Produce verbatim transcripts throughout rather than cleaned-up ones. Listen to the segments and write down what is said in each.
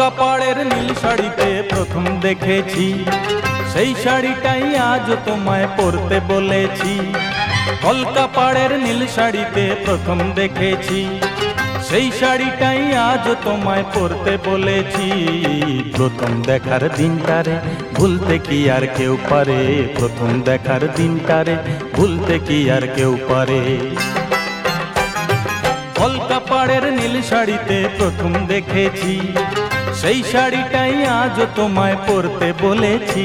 কলকাপাড়ের নীল শাড়িতে প্রথম দেখেছি, সেই শাড়িটাই আজ তোমায় পরতে বলেছি। কলকাপাড়ের নীল শাড়িতে প্রথম দেখেছি, সেই শাড়িটাই আজ তোমায় পরতে বলেছি। প্রথম দেখার দিনটারে ভুলতে কি আর কেউ পারে, প্রথম দেখার দিনটারে ভুলতে কি আর কেউ পারে। কলকাপাড়ের নীল শাড়িতে প্রথম দেখেছি, সেই শাড়িটাই আজ তোমায় পরতে বলেছি।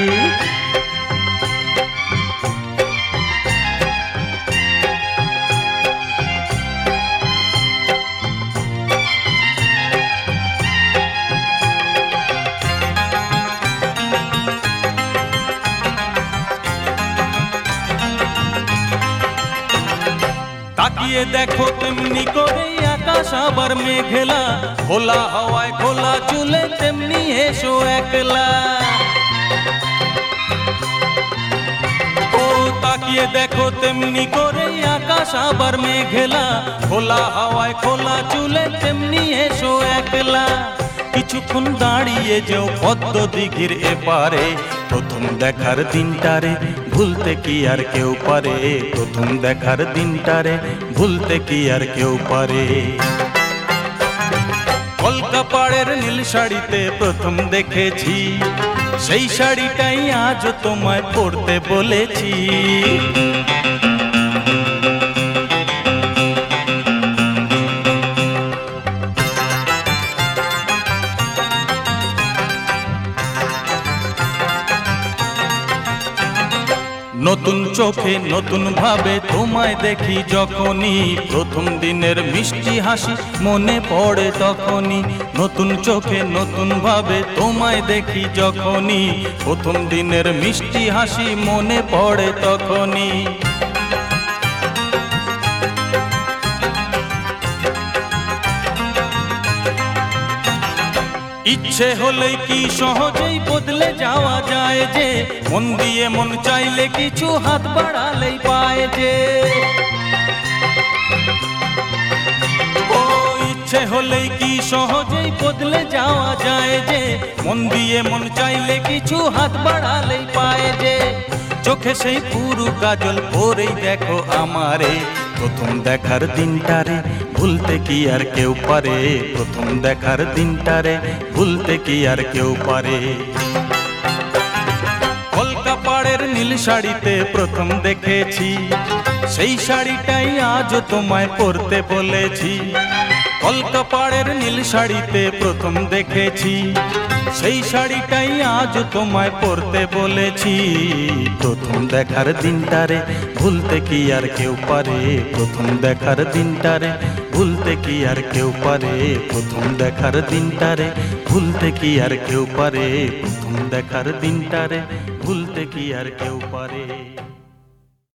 তাকিয়ে দেখো তেমনি করে আকাশ আবার মেঘলা, খোলা হাওয়ায় খোলা চুলে তেমনি এসো একলা। ও তাকিয়ে দেখো তেমনি করে আকাশ আবার মেঘলা, খোলা হাওয়ায় খোলা চুলে তেমনি এসো একলা। কিছুক্ষণ দাঁড়িয়ে যেও পদ্ম দিঘির এপারে, প্রথম দেখার দিনটারে ভুলতে কি আর কেউ পারে, প্রথম দেখার দিনটারে ভুলতে কি আর কেউ পারে। কলকাপাড়ের নীল শাড়িতে প্রথম দেখেছি, সেই শাড়িটাই আজ তোমায় পরতে বলেছি। নতুন চোখে নতুন ভাবে তোমায় দেখি যখনই, প্রথম দিনের মিষ্টি হাসি মনে পড়ে তখনই। নতুন চোখে নতুন ভাবে তোমায় দেখি যখনই, প্রথম দিনের মিষ্টি হাসি মনে পড়ে তখনই। ইচ্ছে হলেই কি সহজেই বদলে যাওয়া যায় যে, মন দিয়ে মন চাইলে কিছু হাত বাড়ালেই পায় যে। ও ইচ্ছে হলেই কি সহজেই বদলে যাওয়া যায় যে, মন দিয়ে মন চাইলে কিছু হাত বাড়ালেই পায় যে। চোখে সেই পুরু কাজল পরেই দেখো আমারে, প্রথম দেখার দিনটারে ভুলতে কি আর কেউ পারে, প্রথম দেখার দিনটারে ভুলতে কি আর কেউ পারে। কলকাপাড়ের নীল শাড়িতে প্রথম দেখেছি, সেই শাড়িটাই আজ তোমায় পরতে বলেছি। কলকাপাড়ের নীল শাড়িতে প্রথম দেখেছি, সেই শাড়িটাই আজ তোমায় পরতে বলেছি। প্রথম দেখার দিনটারে ভুলতে কি আর কেউ পারে, প্রথম দেখার দিনটারে ভুলতে কি আর কেউ পারে, প্রথম দেখার দিনটারে ভুলতে কি আর কেউ পারে, প্রথম দেখার দিনটারে ভুলতে কি আর কেউ পারে।